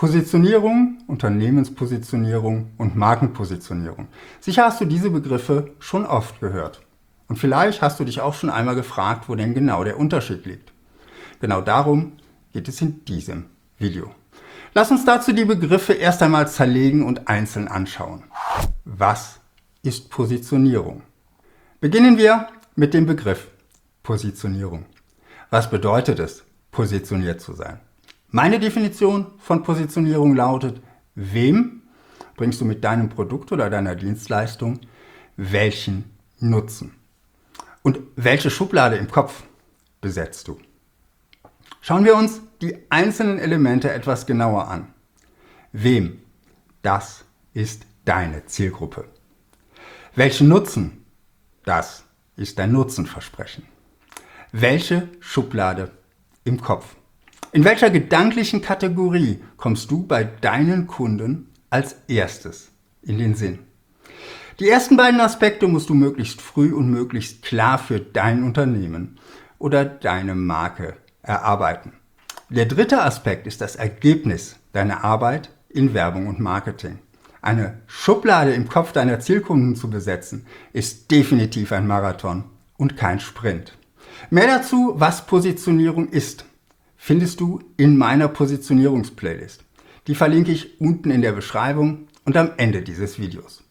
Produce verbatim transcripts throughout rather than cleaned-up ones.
Positionierung, Unternehmenspositionierung und Markenpositionierung. Sicher hast du diese Begriffe schon oft gehört. Und vielleicht hast du dich auch schon einmal gefragt, wo denn genau der Unterschied liegt. Genau darum geht es in diesem Video. Lass uns dazu die Begriffe erst einmal zerlegen und einzeln anschauen. Was ist Positionierung? Beginnen wir mit dem Begriff Positionierung. Was bedeutet es, positioniert zu sein? Meine Definition von Positionierung lautet: Wem bringst du mit deinem Produkt oder deiner Dienstleistung welchen Nutzen? Und welche Schublade im Kopf besetzt du? Schauen wir uns die einzelnen Elemente etwas genauer an. Wem? Das ist deine Zielgruppe. Welchen Nutzen? Das ist dein Nutzenversprechen. Welche Schublade im Kopf? In welcher gedanklichen Kategorie kommst du bei deinen Kunden als erstes in den Sinn? Die ersten beiden Aspekte musst du möglichst früh und möglichst klar für dein Unternehmen oder deine Marke erarbeiten. Der dritte Aspekt ist das Ergebnis deiner Arbeit in Werbung und Marketing. Eine Schublade im Kopf deiner Zielkunden zu besetzen, ist definitiv ein Marathon und kein Sprint. Mehr dazu, was Positionierung ist, findest du in meiner Positionierungsplaylist. Die verlinke ich unten in der Beschreibung und am Ende dieses Videos.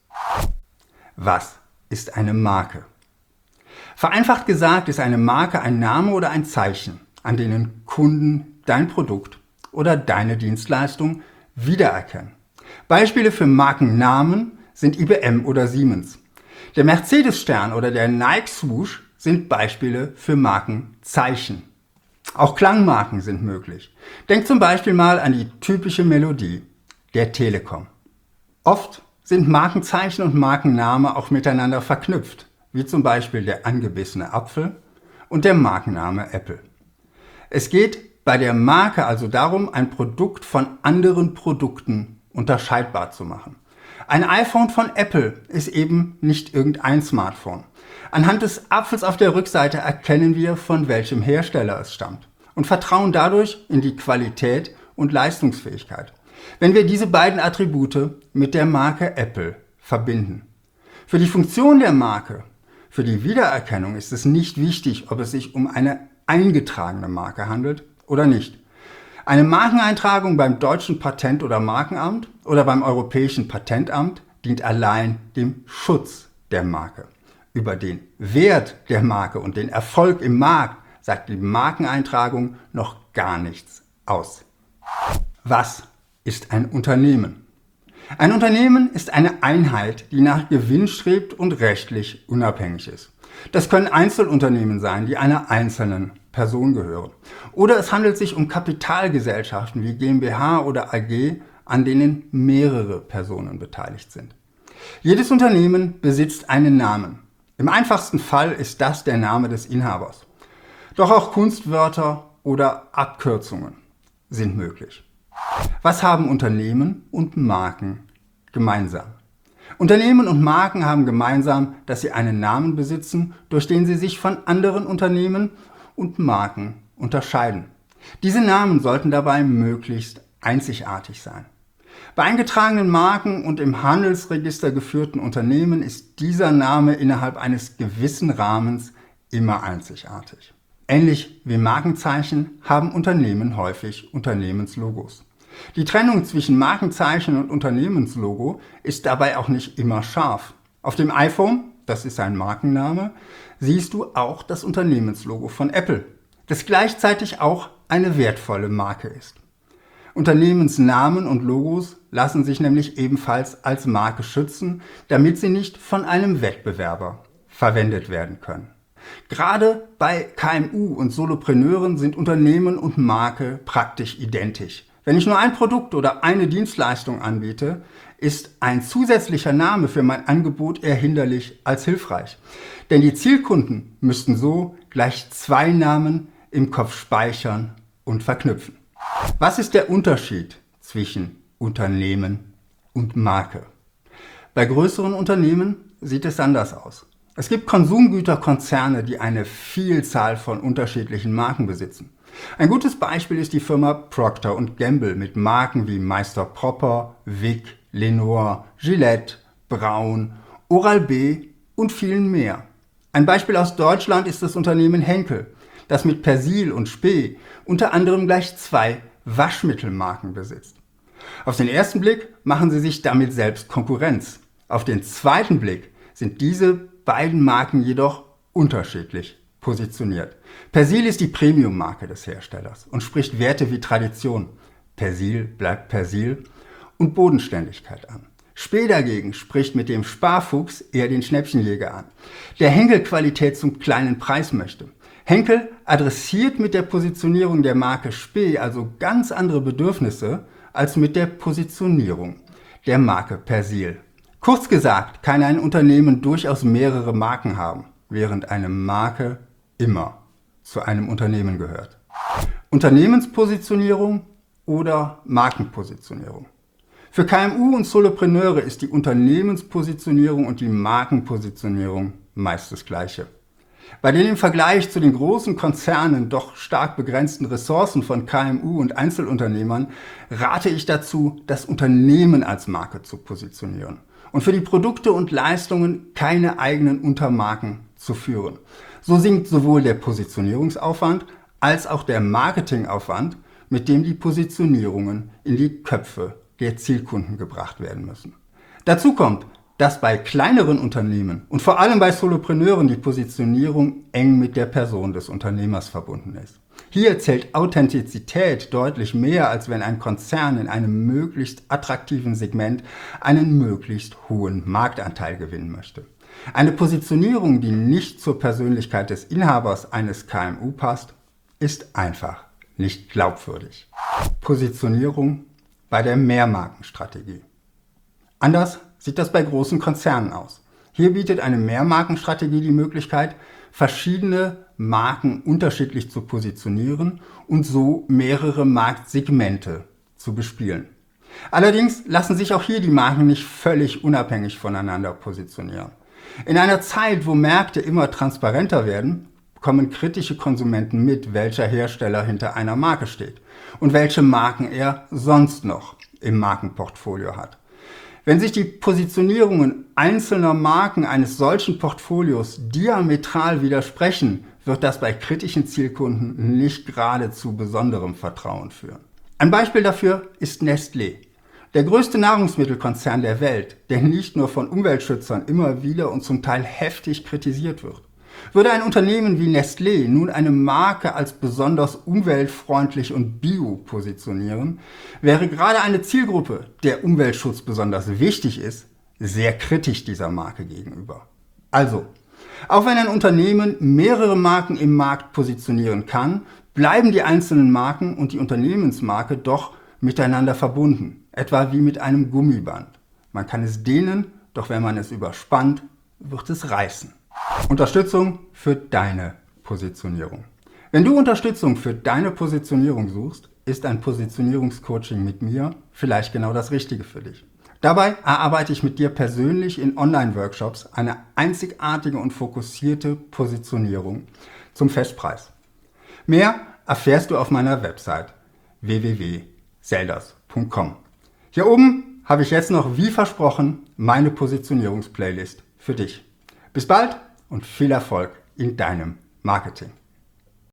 Was ist eine Marke? Vereinfacht gesagt ist eine Marke ein Name oder ein Zeichen, an denen Kunden dein Produkt oder deine Dienstleistung wiedererkennen. Beispiele für Markennamen sind I B M oder Siemens. Der Mercedes-Stern oder der Nike-Swoosh sind Beispiele für Markenzeichen. Auch Klangmarken sind möglich. Denk zum Beispiel mal an die typische Melodie der Telekom. Oft sind Markenzeichen und Markenname auch miteinander verknüpft, wie zum Beispiel der angebissene Apfel und der Markenname Apple. Es geht bei der Marke also darum, ein Produkt von anderen Produkten unterscheidbar zu machen. Ein iPhone von Apple ist eben nicht irgendein Smartphone. Anhand des Apfels auf der Rückseite erkennen wir, von welchem Hersteller es stammt und vertrauen dadurch in die Qualität und Leistungsfähigkeit, wenn wir diese beiden Attribute mit der Marke Apple verbinden. Für die Funktion der Marke, für die Wiedererkennung ist es nicht wichtig, ob es sich um eine eingetragene Marke handelt oder nicht. Eine Markeneintragung beim deutschen Patent- oder Markenamt oder beim europäischen Patentamt dient allein dem Schutz der Marke. Über den Wert der Marke und den Erfolg im Markt sagt die Markeneintragung noch gar nichts aus. Was ist ein Unternehmen? Ein Unternehmen ist eine Einheit, die nach Gewinn strebt und rechtlich unabhängig ist. Das können Einzelunternehmen sein, die einer einzelnen Person gehören. Oder es handelt sich um Kapitalgesellschaften wie GmbH oder A G, an denen mehrere Personen beteiligt sind. Jedes Unternehmen besitzt einen Namen. Im einfachsten Fall ist das der Name des Inhabers. Doch auch Kunstwörter oder Abkürzungen sind möglich. Was haben Unternehmen und Marken gemeinsam? Unternehmen und Marken haben gemeinsam, dass sie einen Namen besitzen, durch den sie sich von anderen Unternehmen und Marken unterscheiden. Diese Namen sollten dabei möglichst einzigartig sein. Bei eingetragenen Marken und im Handelsregister geführten Unternehmen ist dieser Name innerhalb eines gewissen Rahmens immer einzigartig. Ähnlich wie Markenzeichen haben Unternehmen häufig Unternehmenslogos. Die Trennung zwischen Markenzeichen und Unternehmenslogo ist dabei auch nicht immer scharf. Auf dem iPhone, das ist ein Markenname, siehst du auch das Unternehmenslogo von Apple, das gleichzeitig auch eine wertvolle Marke ist. Unternehmensnamen und Logos lassen sich nämlich ebenfalls als Marke schützen, damit sie nicht von einem Wettbewerber verwendet werden können. Gerade bei K M U und Solopreneuren sind Unternehmen und Marke praktisch identisch. Wenn ich nur ein Produkt oder eine Dienstleistung anbiete, ist ein zusätzlicher Name für mein Angebot eher hinderlich als hilfreich. Denn die Zielkunden müssten so gleich zwei Namen im Kopf speichern und verknüpfen. Was ist der Unterschied zwischen Unternehmen und Marke? Bei größeren Unternehmen sieht es anders aus. Es gibt Konsumgüterkonzerne, die eine Vielzahl von unterschiedlichen Marken besitzen. Ein gutes Beispiel ist die Firma Procter und Gamble mit Marken wie Meister Propper, Vic, Lenor, Gillette, Braun, Oral-B und vielen mehr. Ein Beispiel aus Deutschland ist das Unternehmen Henkel, das mit Persil und Spee unter anderem gleich zwei Waschmittelmarken besitzt. Auf den ersten Blick machen sie sich damit selbst Konkurrenz. Auf den zweiten Blick sind diese beiden Marken jedoch unterschiedlich positioniert. Persil ist die Premium-Marke des Herstellers und spricht Werte wie Tradition, Persil bleibt Persil, und Bodenständigkeit an. Spee dagegen spricht mit dem Sparfuchs eher den Schnäppchenjäger an, der Henkel-Qualität zum kleinen Preis möchte. Henkel adressiert mit der Positionierung der Marke Spee also ganz andere Bedürfnisse als mit der Positionierung der Marke Persil. Kurz gesagt, kann ein Unternehmen durchaus mehrere Marken haben, während eine Marke immer zu einem Unternehmen gehört. Unternehmenspositionierung oder Markenpositionierung. Für K M U und Solopreneure ist die Unternehmenspositionierung und die Markenpositionierung meist das Gleiche. Bei den im Vergleich zu den großen Konzernen doch stark begrenzten Ressourcen von K M U und Einzelunternehmern rate ich dazu, das Unternehmen als Marke zu positionieren und für die Produkte und Leistungen keine eigenen Untermarken zu führen. So sinkt sowohl der Positionierungsaufwand als auch der Marketingaufwand, mit dem die Positionierungen in die Köpfe der Zielkunden gebracht werden müssen. Dazu kommt, dass bei kleineren Unternehmen und vor allem bei Solopreneuren die Positionierung eng mit der Person des Unternehmers verbunden ist. Hier zählt Authentizität deutlich mehr, als wenn ein Konzern in einem möglichst attraktiven Segment einen möglichst hohen Marktanteil gewinnen möchte. Eine Positionierung, die nicht zur Persönlichkeit des Inhabers eines K M U passt, ist einfach nicht glaubwürdig. Positionierung bei der Mehrmarkenstrategie. Anders sieht das bei großen Konzernen aus. Hier bietet eine Mehrmarkenstrategie die Möglichkeit, verschiedene Marken unterschiedlich zu positionieren und so mehrere Marktsegmente zu bespielen. Allerdings lassen sich auch hier die Marken nicht völlig unabhängig voneinander positionieren. In einer Zeit, wo Märkte immer transparenter werden, bekommen kritische Konsumenten mit, welcher Hersteller hinter einer Marke steht und welche Marken er sonst noch im Markenportfolio hat. Wenn sich die Positionierungen einzelner Marken eines solchen Portfolios diametral widersprechen, wird das bei kritischen Zielkunden nicht gerade zu besonderem Vertrauen führen. Ein Beispiel dafür ist Nestlé, der größte Nahrungsmittelkonzern der Welt, der nicht nur von Umweltschützern immer wieder und zum Teil heftig kritisiert wird. Würde ein Unternehmen wie Nestlé nun eine Marke als besonders umweltfreundlich und bio positionieren, wäre gerade eine Zielgruppe, der Umweltschutz besonders wichtig ist, sehr kritisch dieser Marke gegenüber. Also, auch wenn ein Unternehmen mehrere Marken im Markt positionieren kann, bleiben die einzelnen Marken und die Unternehmensmarke doch miteinander verbunden, etwa wie mit einem Gummiband. Man kann es dehnen, doch wenn man es überspannt, wird es reißen. Unterstützung für deine Positionierung. Wenn du Unterstützung für deine Positionierung suchst, ist ein Positionierungscoaching mit mir vielleicht genau das Richtige für dich. Dabei erarbeite ich mit dir persönlich in Online-Workshops eine einzigartige und fokussierte Positionierung zum Festpreis. Mehr erfährst du auf meiner Website w w w punkt selders punkt com. Hier oben habe ich jetzt noch, wie versprochen, meine Positionierungsplaylist für dich. Bis bald und viel Erfolg in deinem Marketing.